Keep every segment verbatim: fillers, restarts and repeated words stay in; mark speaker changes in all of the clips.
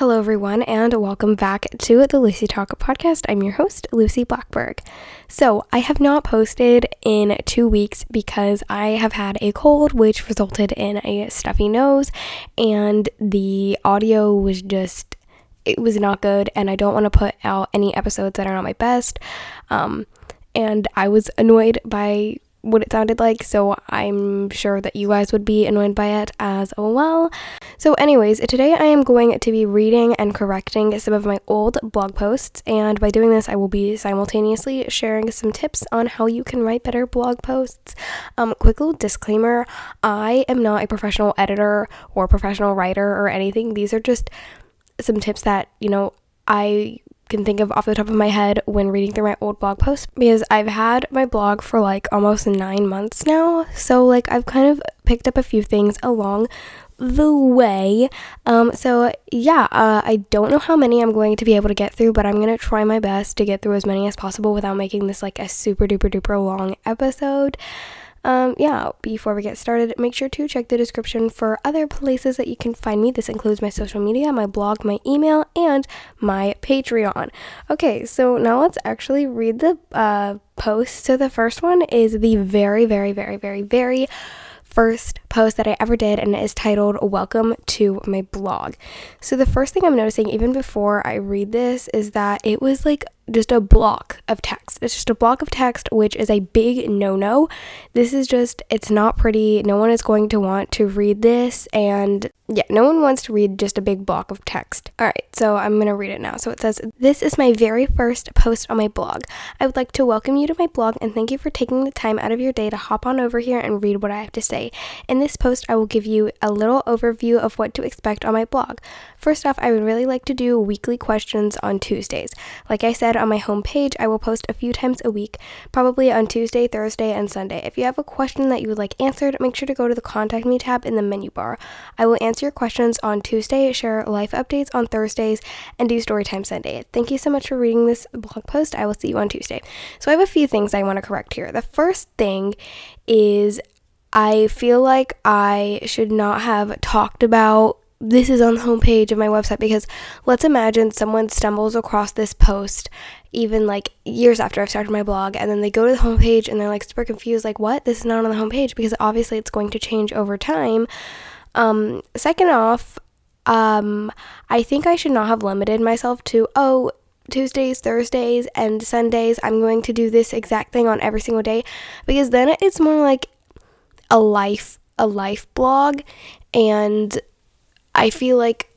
Speaker 1: Hello everyone, and welcome back to the Lucy Talk podcast. I'm your host, Lucy Blackberg. So I have not posted in two weeks because I have had a cold, which resulted in a stuffy nose, and the audio was just, it was not good, and I don't want to put out any episodes that are not my best, um, and I was annoyed by what it sounded like, so I'm sure that you guys would be annoyed by it as well. So anyways, today I am going to be reading and correcting some of my old blog posts, and by doing this I will be simultaneously sharing some tips on how you can write better blog posts. Um, quick little disclaimer, I am not a professional editor or professional writer or anything. These are just some tips that, you know, I can think of off the top of my head when reading through my old blog posts, because I've had my blog for like almost nine months now, so like I've kind of picked up a few things along the way. Um so yeah, uh, I don't know how many I'm going to be able to get through, but I'm gonna try my best to get through as many as possible without making this like a super duper duper long episode. Um, yeah, before we get started, make sure to check the description for other places that you can find me. This includes my social media, my blog, my email, and my Patreon. Okay, so now let's actually read the uh, post. So the first one is the very, very, very, very, very first post that I ever did, and it is titled "Welcome to my blog." So the first thing I'm noticing, even before I read this, is that it was like just a block of text. It's just a block of text, which is a big no-no. This is just, it's not pretty. No one is going to want to read this, and yeah, no one wants to read just a big block of text. All right, so I'm gonna read it now. So it says, "This is my very first post on my blog. I would like to welcome you to my blog and thank you for taking the time out of your day to hop on over here and read what I have to say. In this post, I will give you a little overview of what to expect on my blog. First off, I would really like to do weekly questions on Tuesdays. Like I said on my homepage, I will post a few times a week, probably on Tuesday, Thursday, and Sunday. If you have a question that you would like answered, make sure to go to the Contact Me tab in the menu bar. I will answer your questions on Tuesday, share life updates on Thursdays, and do story time Sunday. Thank you so much for reading this blog post. I will see you on Tuesday." So I have a few things I want to correct here. The first thing is I feel like I should not have talked about this is on the homepage of my website, because let's imagine someone stumbles across this post even like years after I've started my blog, and then they go to the homepage and they're like super confused, like, what? This is not on the homepage, because obviously it's going to change over time. Um, second off, um, I think I should not have limited myself to, oh, Tuesdays, Thursdays, and Sundays, I'm going to do this exact thing on every single day, because then it's more like a life, a life blog, and I feel like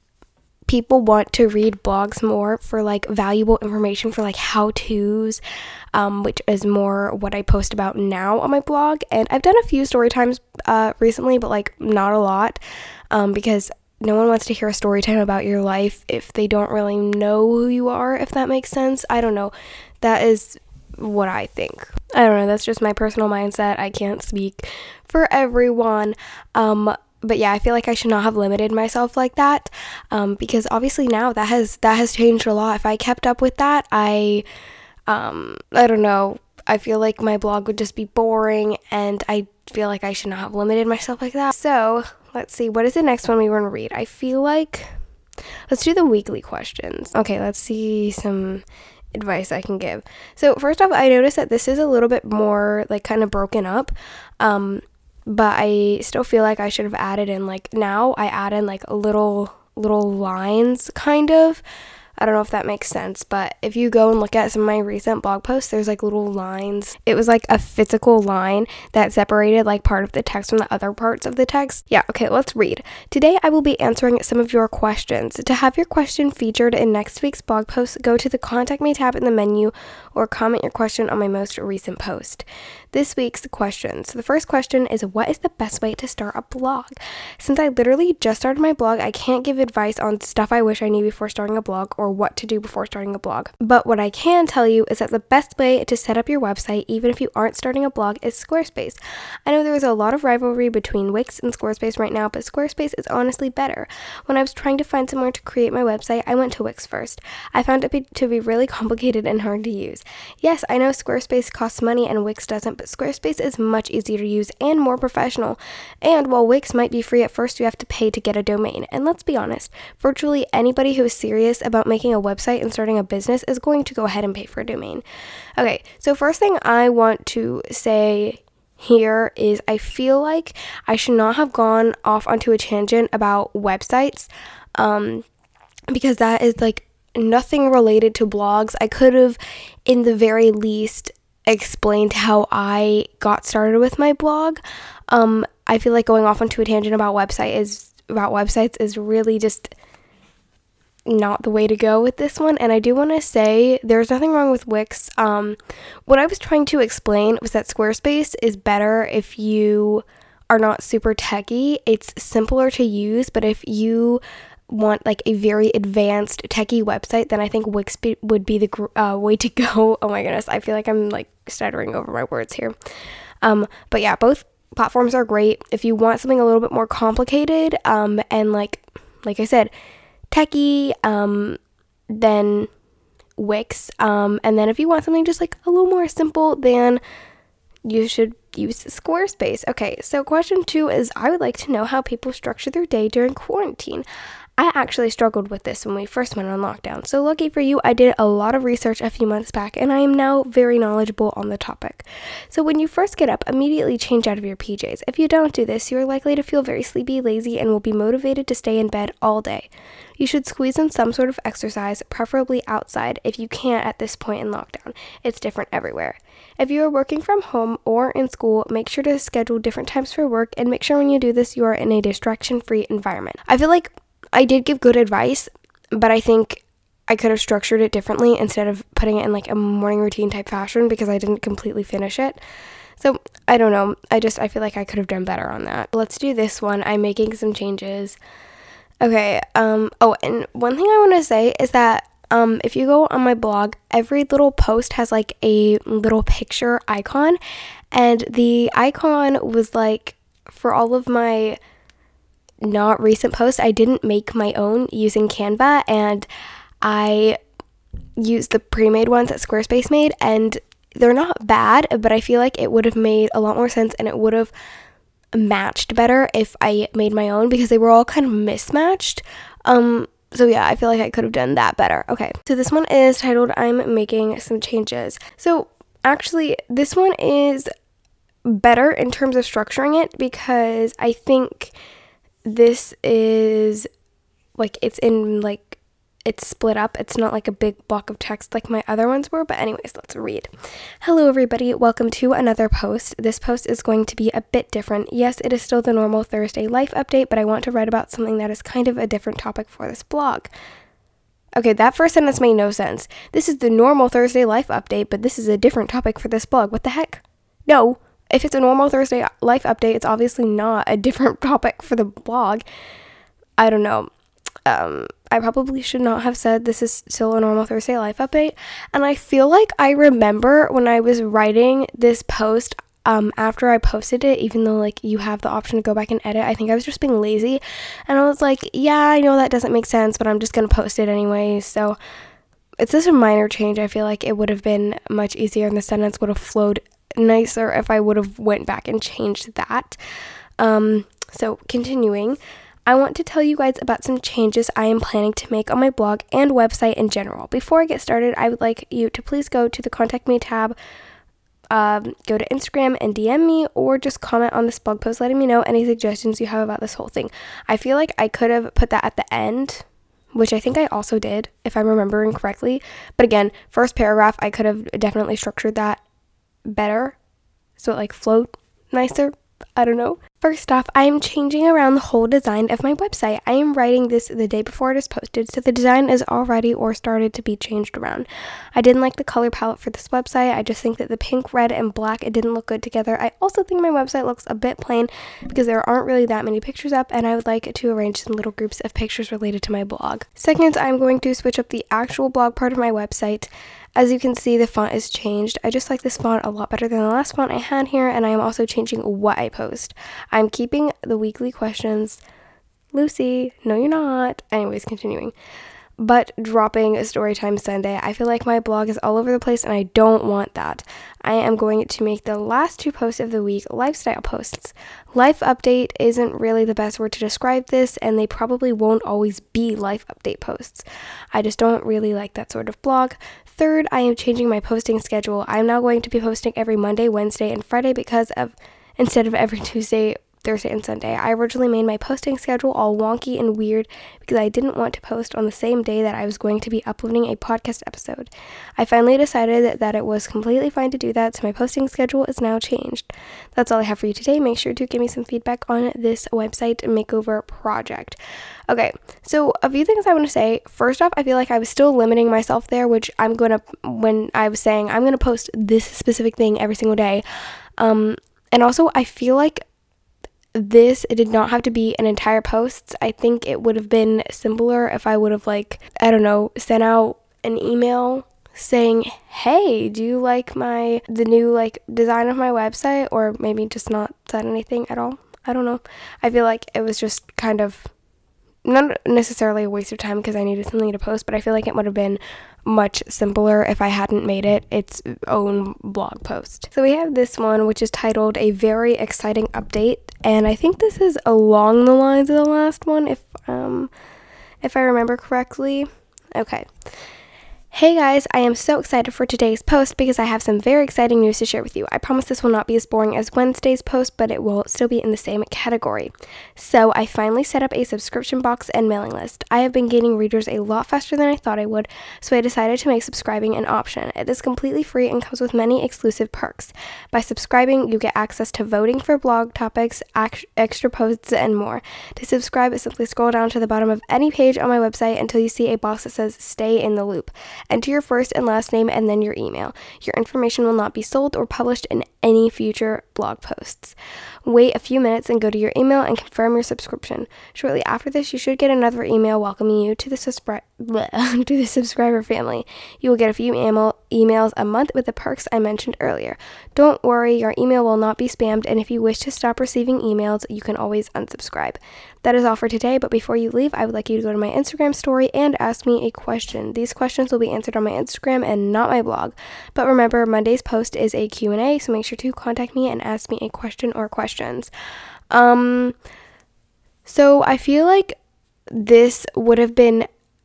Speaker 1: people want to read blogs more for like valuable information, for like how-tos, um, which is more what I post about now on my blog. And I've done a few story times uh, recently, but like not a lot, um, because no one wants to hear a story time about your life if they don't really know who you are, if that makes sense. I don't know. That is what I think. I don't know. That's just my personal mindset. I can't speak for everyone. Um, But yeah, I feel like I should not have limited myself like that, um, because obviously now that has that has changed a lot. If I kept up with that, I, um, I don't know, I feel like my blog would just be boring, and I feel like I should not have limited myself like that. So let's see, what is the next one we want to read? I feel like, let's do the weekly questions. Okay, let's see some advice I can give. So first off, I noticed that this is a little bit more like kind of broken up, um, but I still feel like I should have added in, like, now I add in like little little lines, kind of. I don't know if that makes sense, but if you go and look at some of my recent blog posts, there's like little lines. It was like a physical line that separated like part of the text from the other parts of the text. Yeah, okay, let's read. "Today I will be answering some of your questions. To have your question featured in next week's blog post, go to the Contact Me tab in the menu or comment your question on my most recent post. This week's questions. The first question is, what is the best way to start a blog? Since I literally just started my blog, I can't give advice on stuff I wish I knew before starting a blog or what to do before starting a blog. But what I can tell you is that the best way to set up your website, even if you aren't starting a blog, is Squarespace. I know there is a lot of rivalry between Wix and Squarespace right now, but Squarespace is honestly better. When I was trying to find somewhere to create my website, I went to Wix first. I found it to be really complicated and hard to use. Yes, I know Squarespace costs money and Wix doesn't, but Squarespace is much easier to use and more professional. And while Wix might be free at first, you have to pay to get a domain. And let's be honest, virtually anybody who is serious about making a website and starting a business is going to go ahead and pay for a domain. Okay, so first thing I want to say here is I feel like I should not have gone off onto a tangent about websites, um, because that is like nothing related to blogs. I could have, in the very least, explained how I got started with my blog. Um, I feel like going off onto a tangent about website is about websites is really just not the way to go with this one. And I do want to say there's nothing wrong with Wix. Um, what I was trying to explain was that Squarespace is better if you are not super techie. It's simpler to use, but if you want like a very advanced techie website, then I think Wix be- would be the gr- uh, way to go. Oh my goodness, I feel like I'm like stuttering over my words here. Um, but yeah, both platforms are great. If you want something a little bit more complicated, um, and like like I said, techie, um, then Wix. Um, and then if you want something just like a little more simple, then you should use Squarespace. Okay, so question two is I would like to know how people structure their day during quarantine. I actually struggled with this when we first went on lockdown, so lucky for you, I did a lot of research a few months back, and I am now very knowledgeable on the topic. So when you first get up, immediately change out of your P Js. If you don't do this, you are likely to feel very sleepy, lazy, and will be motivated to stay in bed all day. You should squeeze in some sort of exercise, preferably outside, if you can at this point in lockdown. It's different everywhere. If you are working from home or in school, make sure to schedule different times for work, and make sure when you do this, you are in a distraction-free environment. I feel like I did give good advice, but I think I could have structured it differently instead of putting it in like a morning routine type fashion because I didn't completely finish it. So I don't know. I just, I feel like I could have done better on that. Let's do this one. I'm making some changes. Okay. Um, oh, and one thing I want to say is that um, if you go on my blog, every little post has like a little picture icon, and the icon was like for all of my not recent posts, I didn't make my own using Canva, and I used the pre-made ones that Squarespace made, and they're not bad, but I feel like it would have made a lot more sense and it would have matched better if I made my own because they were all kind of mismatched. Um, so yeah, I feel like I could have done that better. Okay, so this one is titled I'm Making Some Changes. So actually, this one is better in terms of structuring it because I think this is like it's in like it's split up. It's not like a big block of text like my other ones were, but anyways, let's read. Hello everybody, welcome to another post. This post is going to be a bit different. Yes, it is still the normal Thursday life update, but I want to write about something that is kind of a different topic for this blog. Okay, that first sentence made no sense. This is the normal Thursday life update, but this is a different topic for this blog. What the heck? No. If it's a normal Thursday life update, it's obviously not a different topic for the blog. I don't know. Um, I probably should not have said this is still a normal Thursday life update. And I feel like I remember when I was writing this post, um, after I posted it, even though like you have the option to go back and edit, I think I was just being lazy. And I was like, yeah, I know that doesn't make sense, but I'm just going to post it anyways. So it's just a minor change. I feel like it would have been much easier and the sentence would have flowed nicer if I would have went back and changed that. Um, so continuing, I want to tell you guys about some changes I am planning to make on my blog and website in general. Before I get started, I would like you to please go to the Contact Me tab, um, go to Instagram and D M me, or just comment on this blog post letting me know any suggestions you have about this whole thing. I feel like I could have put that at the end, which I think I also did, if I'm remembering correctly. But again, first paragraph, I could have definitely structured that better so it like flowed nicer. I don't know. First off, I am changing around the whole design of my website. I am writing this the day before it is posted, so the design is already or started to be changed around. I didn't like the color palette for this website. I just think that the pink, red, and black, it didn't look good together. I also think my website looks a bit plain because there aren't really that many pictures up, and I would like to arrange some little groups of pictures related to my blog. Second, I'm going to switch up the actual blog part of my website. As you can see, the font is changed. I just like this font a lot better than the last font I had here, and I am also changing what I post. I'm keeping the weekly questions. Lucy, no you're not. Anyways, continuing. but dropping a Storytime Sunday. I feel like my blog is all over the place and I don't want that. I am going to make the last two posts of the week lifestyle posts. Life update isn't really the best word to describe this, and they probably won't always be life update posts. I just don't really like that sort of blog. Third, I am changing my posting schedule. I'm now going to be posting every Monday, Wednesday, and Friday because of instead of every Tuesday, Thursday, and Sunday. I originally made my posting schedule all wonky and weird because I didn't want to post on the same day that I was going to be uploading a podcast episode. I finally decided that it was completely fine to do that, so my posting schedule is now changed. That's all I have for you today. Make sure to give me some feedback on this website makeover project. Okay, so a few things I want to say. First off, I feel like I was still limiting myself there, which I'm going to, when I was saying I'm going to post this specific thing every single day. Um, and also, I feel like this it did not have to be an entire post. I think it would have been simpler if I would have, like, I don't know, sent out an email saying, hey, do you like my the new like design of my website, or maybe just not said anything at all. I don't know. I feel like it was just kind of not necessarily a waste of time because I needed something to post, but I feel like it would have been much simpler if I hadn't made it its own blog post. So we have this one, which is titled A Very Exciting Update, and I think this is along the lines of the last one, if um if I remember correctly. Okay. Hey guys, I am so excited for today's post because I have some very exciting news to share with you. I promise this will not be as boring as Wednesday's post, but it will still be in the same category. So I finally set up a subscription box and mailing list. I have been gaining readers a lot faster than I thought I would, so I decided to make subscribing an option. It is completely free and comes with many exclusive perks. By subscribing, you get access to voting for blog topics, act- extra posts, and more. To subscribe, simply scroll down to the bottom of any page on my website until you see a box that says Stay in the Loop. Enter your first and last name and then your email. Your information will not be sold or published in any future blog posts. Wait a few minutes and go to your email and confirm your subscription. Shortly after this, you should get another email welcoming you to the, subscri- bleh, to the subscriber family. You will get a few email- emails a month with the perks I mentioned earlier. Don't worry, your email will not be spammed, and if you wish to stop receiving emails, you can always unsubscribe. That is all for today, but before you leave, I would like you to go to my Instagram story and ask me a question. These questions will be answered on my Instagram and not my blog. But remember, Monday's post is a Q and A, so make sure to contact me and ask me a question or questions. Um, so I feel like this would have been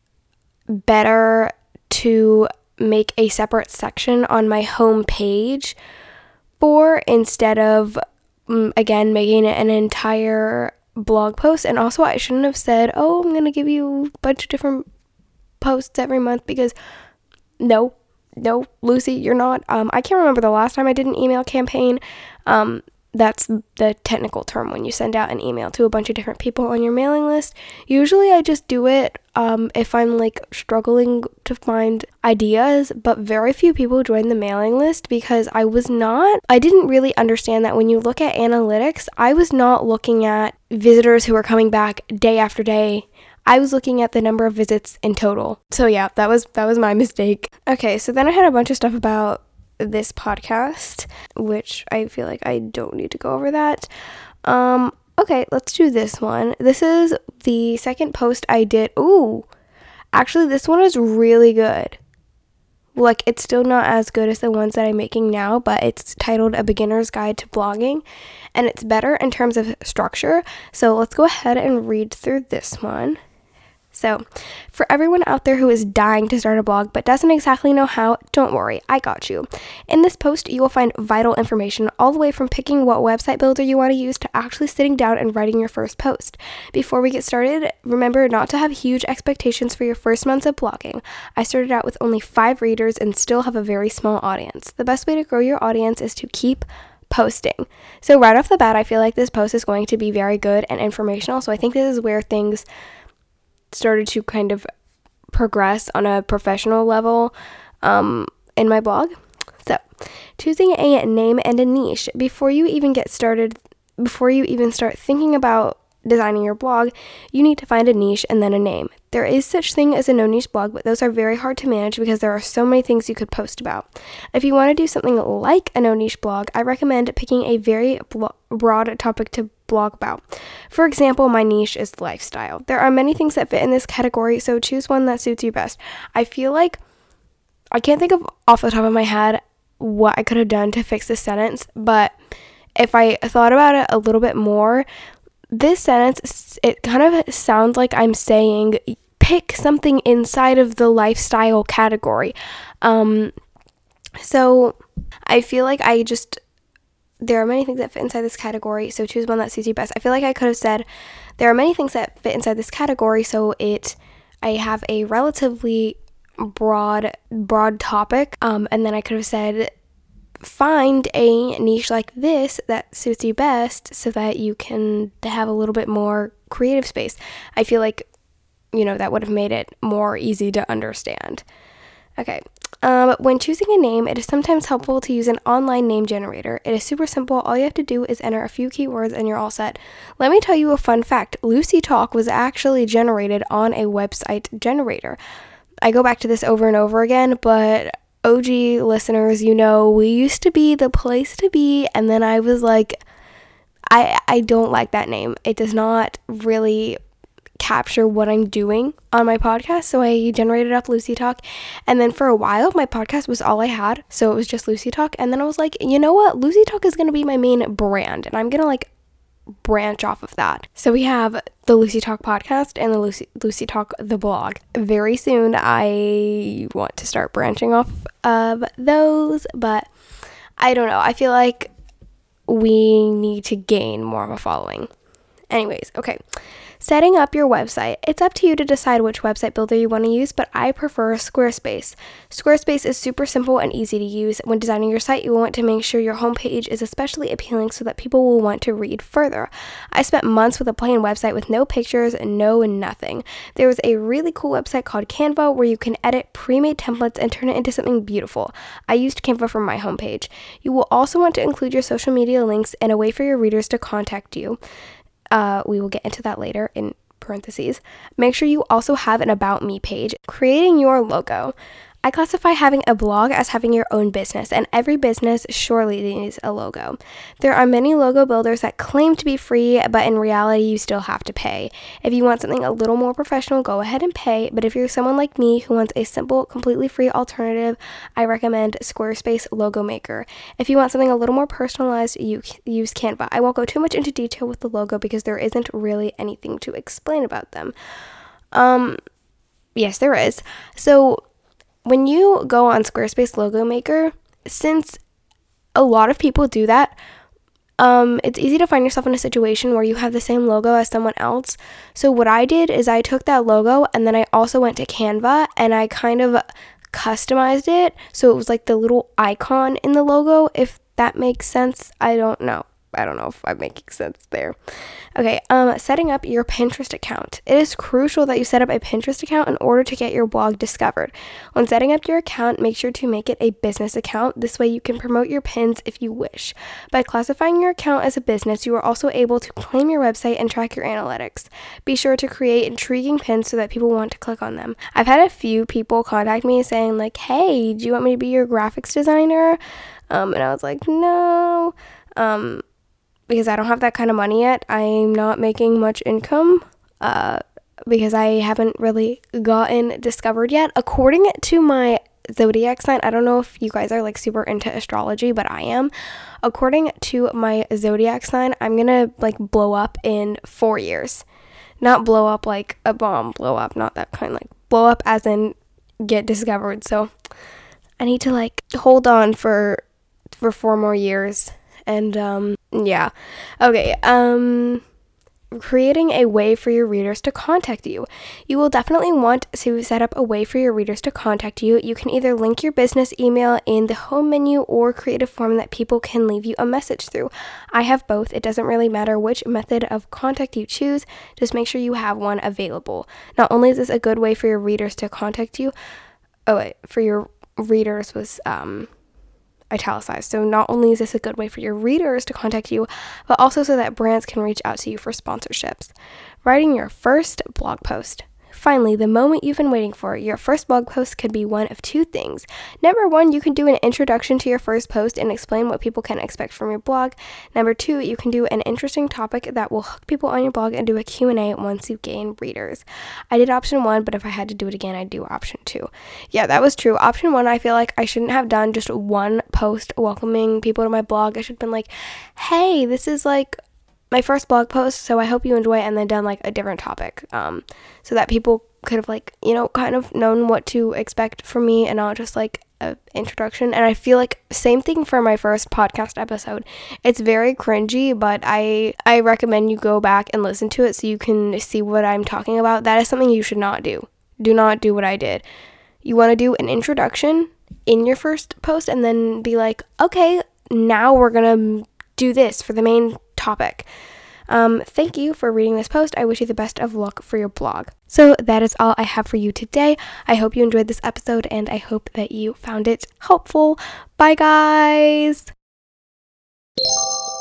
Speaker 1: better to make a separate section on my home page for, instead of, um, again, making it an entire blog post. And also, I shouldn't have said, oh, I'm gonna give you a bunch of different posts every month, because no no Lucy, you're not. um I can't remember the last time I did an email campaign. Um that's the technical term when you send out an email to a bunch of different people on your mailing list. Usually I just do it um if I'm like struggling to find ideas, but very few people join the mailing list because I was not I didn't really understand that when you look at analytics, I was not looking at visitors who are coming back day after day. I was looking at the number of visits in total. So yeah, that was that was my mistake. Okay, so then I had a bunch of stuff about this podcast, which I feel like I don't need to go over that. Um, okay, let's do this one. This is the second post I did. Ooh, actually, this one is really good. Like, it's still not as good as the ones that I'm making now, but it's titled A Beginner's Guide to Blogging, and it's better in terms of structure. So let's go ahead and read through this one. So, for everyone out there who is dying to start a blog but doesn't exactly know how, don't worry, I got you. In this post, you will find vital information all the way from picking what website builder you want to use to actually sitting down and writing your first post. Before we get started, remember not to have huge expectations for your first months of blogging. I started out with only five readers and still have a very small audience. The best way to grow your audience is to keep posting. So right off the bat, I feel like this post is going to be very good and informational. So I think this is where things started to kind of progress on a professional level um, in my blog. So, choosing a name and a niche. Before you even get started, before you even start thinking about designing your blog, you need to find a niche and then a name. There is such thing as a no niche blog, but those are very hard to manage because there are so many things you could post about. If you want to do something like a no niche blog, I recommend picking a very blo- broad topic to blog about. For example, my niche is lifestyle. There are many things that fit in this category, so choose one that suits you best. I feel like I can't think of off the top of my head what I could have done to fix this sentence, but if I thought about it a little bit more, this sentence, it kind of sounds like I'm saying pick something inside of the lifestyle category. Um, so I feel like I just, there are many things that fit inside this category, so choose one that suits you best. I feel like I could have said, there are many things that fit inside this category, so it, I have a relatively broad, broad topic, um, and then I could have said, find a niche like this that suits you best so that you can have a little bit more creative space. I feel like, you know, that would have made it more easy to understand. Okay. Um, when choosing a name, it is sometimes helpful to use an online name generator. It is super simple. All you have to do is enter a few keywords and you're all set. Let me tell you a fun fact. Lucy Talk was actually generated on a website generator. I go back to this over and over again, but O G listeners, you know, we used to be the place to be, and then I was like, I I don't like that name. It does not really capture what I'm doing on my podcast, so I generated up Lucy Talk, and then for a while, my podcast was all I had, so it was just Lucy Talk, and then I was like, you know what, Lucy Talk is going to be my main brand, and I'm going to, like, branch off of that. So we have the Lucy Talk podcast and the Lucy, Lucy Talk the blog. Very soon I want to start branching off of those, but I don't know. I feel like we need to gain more of a following. Anyways, okay. Setting up your website. It's up to you to decide which website builder you want to use, but I prefer Squarespace. Squarespace is super simple and easy to use. When designing your site, you will want to make sure your homepage is especially appealing so that people will want to read further. I spent months with a plain website with no pictures, no nothing. There was a really cool website called Canva where you can edit pre-made templates and turn it into something beautiful. I used Canva for my homepage. You will also want to include your social media links and a way for your readers to contact you. Uh, we will get into that later in parentheses. Make sure you also have an About Me page. Creating your logo. I classify having a blog as having your own business, and every business surely needs a logo. There are many logo builders that claim to be free, but in reality, you still have to pay. If you want something a little more professional, go ahead and pay, but if you're someone like me who wants a simple, completely free alternative, I recommend Squarespace Logo Maker. If you want something a little more personalized, you use Canva. I won't go too much into detail with the logo because there isn't really anything to explain about them. Um, yes, there is. So, when you go on Squarespace Logo Maker, since a lot of people do that, um, it's easy to find yourself in a situation where you have the same logo as someone else. So what I did is I took that logo and then I also went to Canva and I kind of customized it. So it was like the little icon in the logo, if that makes sense. I don't know. I don't know if I'm making sense there. Okay, um, setting up your Pinterest account. It is crucial that you set up a Pinterest account in order to get your blog discovered. When setting up your account, make sure to make it a business account. This way you can promote your pins if you wish. By classifying your account as a business, you are also able to claim your website and track your analytics. Be sure to create intriguing pins so that people want to click on them. I've had a few people contact me saying like, hey, do you want me to be your graphics designer? Um, and I was like, no. Um, because I don't have that kind of money yet. I'm not making much income uh, because I haven't really gotten discovered yet. According to my zodiac sign, I don't know if you guys are like super into astrology, but I am. According to my zodiac sign, I'm gonna like blow up in four years. Not blow up like a bomb blow up, not that kind, like blow up as in get discovered. So I need to like hold on for for four more years. And, um, yeah. Okay, um, creating a way for your readers to contact you. You will definitely want to set up a way for your readers to contact you. You can either link your business email in the home menu or create a form that people can leave you a message through. I have both. It doesn't really matter which method of contact you choose. Just make sure you have one available. Not only is this a good way for your readers to contact you, oh wait, for your readers was, um... italicized. So not only is this a good way for your readers to contact you, but also so that brands can reach out to you for sponsorships. Writing your first blog post. Finally, the moment you've been waiting for. Your first blog post could be one of two things. Number one, you can do an introduction to your first post and explain what people can expect from your blog. Number two, you can do an interesting topic that will hook people on your blog and do a Q and A once you gain readers. I did option one, but if I had to do it again, I'd do option two. Yeah, that was true. Option one, I feel like I shouldn't have done just one post welcoming people to my blog. I should have been like, hey, this is like my first blog post, so I hope you enjoy it, and then done like a different topic, um, so that people could have like, you know, kind of known what to expect from me and not just like a introduction. And I feel like same thing for my first podcast episode. It's very cringy, but I I recommend you go back and listen to it so you can see what I'm talking about. That is something you should not do. Do not do what I did. You want to do an introduction in your first post and then be like, okay, now we're gonna do this for the main topic. Um, thank you for reading this post. I wish you the best of luck for your blog. So that is all I have for you today. I hope you enjoyed this episode and I hope that you found it helpful. Bye, guys.